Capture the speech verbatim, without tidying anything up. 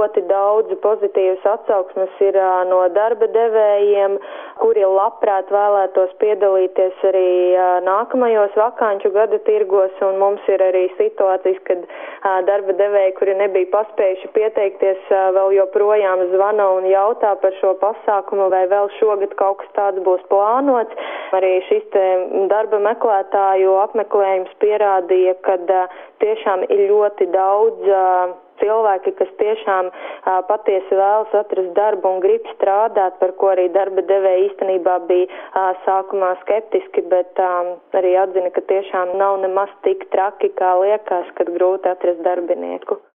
ļoti daudz pozitīvas atsauksmes ir no darba devējiem, kuri labprāt vēlētos piedalīties arī nākamajos vakanču gada tirgos, un mums ir arī situācijas, kad darba devēji, kuri nebija paspējuši pieteikties, vēl joprojām zvana un jautā par šo pasākumu, vai vēl šogad kaut kas tāds būs plānots. Arī šis te darba meklētāju apmeklējums pierādīja, ka tiešām ir ļoti daudz cilvēki, kas tiešām uh, patiesi vēlas atrast darbu un grib strādāt, par ko arī darba devēji īstenībā bija uh, sākumā skeptiski, bet um, arī atzina, ka tiešām nav nemaz tik traki, kā liekas, kad grūti atrast darbinieku.